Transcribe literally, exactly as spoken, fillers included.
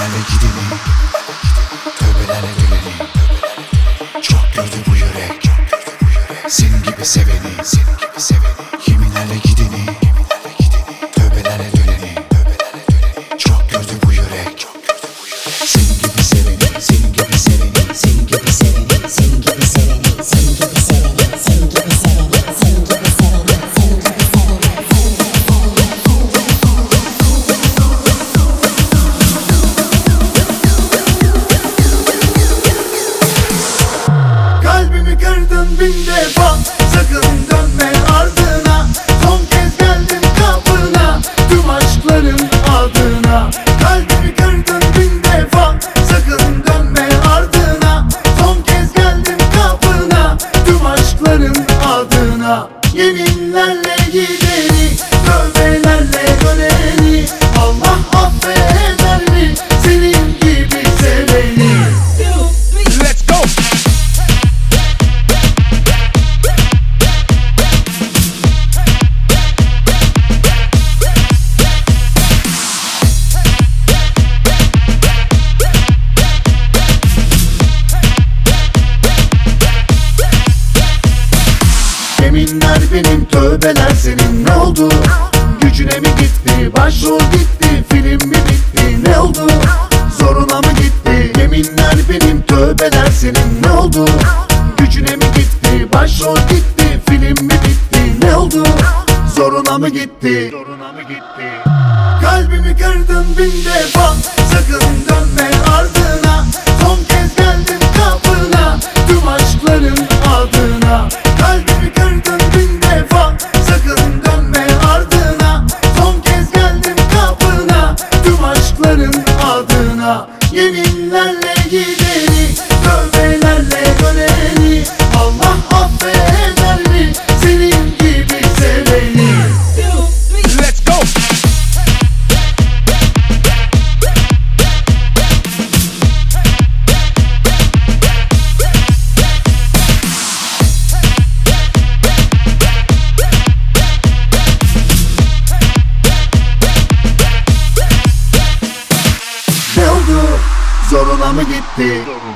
Yeminlerle gideni, tövbelerle döneni. Çok gördü bu yürek, senin gibi seveni, senin gibi seveni. Yeminlerle gideni, tövbelerle döneni. Çok gördü bu yürek, senin gibi seveni, senin gibi seveni, senin gibi seveni, senin gibi seveni, senin gibi seveni, senin gibi seveni, senin gibi seveni, senin gibi seveni. Kalbimi kırdın bin defa, sakın dönme ardına. Son kez geldim kapına, tüm aşkların adına. Kalbimi kırdın bin defa, sakın dönme ardına. Son kez geldim kapına, tüm aşkların adına. Yeminlerle gideni, tövbelerle döneni. Allah affeder mi senin gibi seveni? Let's go. Yeminler benim, tövbeler senin. Ne oldu? Gücüne mi gitti? Başrol gitti, film mi bitti? Ne oldu? Zoruna mı gitti? Yeminler benim, tövbeler senin. Ne oldu? Gücüne mi gitti? Başrol gitti, film mi bitti? Ne oldu? Zoruna mı gitti? Zoruna mı gitti? Kalbimi kırdın bin defa, sakın dönme ardına. Son kez geldim kapına, tüm aşkların adına. Kalbimi kırdın bin defa, sakın dönme ardına. Son kez geldim kapına, tüm aşkların adına. Yeminlerle gideni, tövbelerle döneni. Allah affeder mi senin gibi seveni? Let's go. Ne oldu? Zoruna mı gitti?